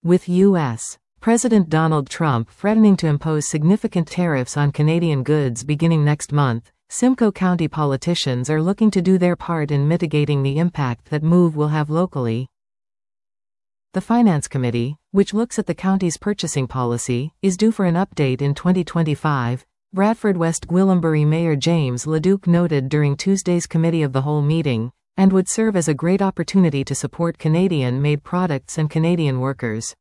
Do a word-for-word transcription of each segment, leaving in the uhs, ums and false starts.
With U S President Donald Trump threatening to impose significant tariffs on Canadian goods beginning next month, Simcoe County politicians are looking to do their part in mitigating the impact that move will have locally. The Finance Committee, which looks at the county's purchasing policy, is due for an update in twenty twenty-five, Bradford West Gwillimbury Mayor James LeDuc noted during Tuesday's Committee of the Whole meeting, and would serve as a great opportunity to support Canadian-made products and Canadian workers.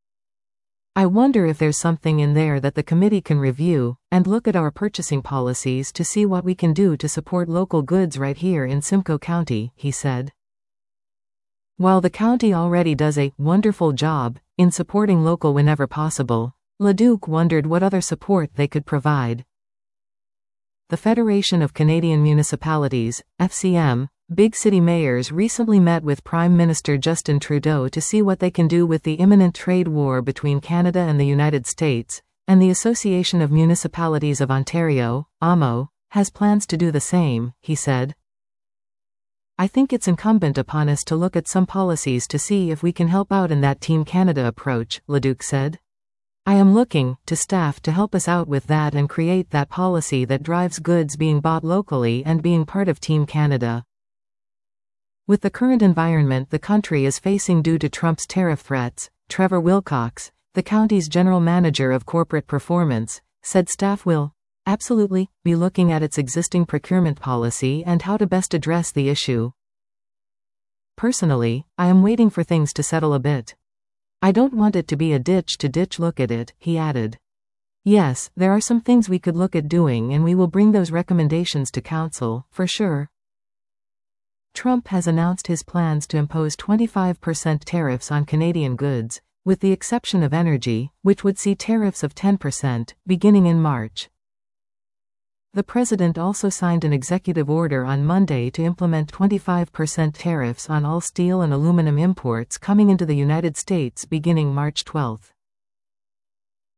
I wonder if there's something in there that the committee can review, and look at our purchasing policies to see what we can do to support local goods right here in Simcoe County, he said. While the county already does a wonderful job in supporting local whenever possible, LeDuc wondered what other support they could provide. The Federation of Canadian Municipalities, F C M, Big City Mayors recently met with Prime Minister Justin Trudeau to see what they can do with the imminent trade war between Canada and the United States, and the Association of Municipalities of Ontario, A M O, has plans to do the same, he said. I think it's incumbent upon us to look at some policies to see if we can help out in that Team Canada approach, LeDuc said. I am looking to staff to help us out with that and create that policy that drives goods being bought locally and being part of Team Canada. With the current environment the country is facing due to Trump's tariff threats, Trevor Wilcox, the county's general manager of corporate performance, said staff will absolutely be looking at its existing procurement policy and how to best address the issue. Personally, I am waiting for things to settle a bit. I don't want it to be a ditch-to-ditch look at it, he added. Yes, there are some things we could look at doing and we will bring those recommendations to council, for sure. Trump has announced his plans to impose twenty-five percent tariffs on Canadian goods, with the exception of energy, which would see tariffs of ten percent, beginning in March. The president also signed an executive order on Monday to implement twenty-five percent tariffs on all steel and aluminum imports coming into the United States beginning March twelfth.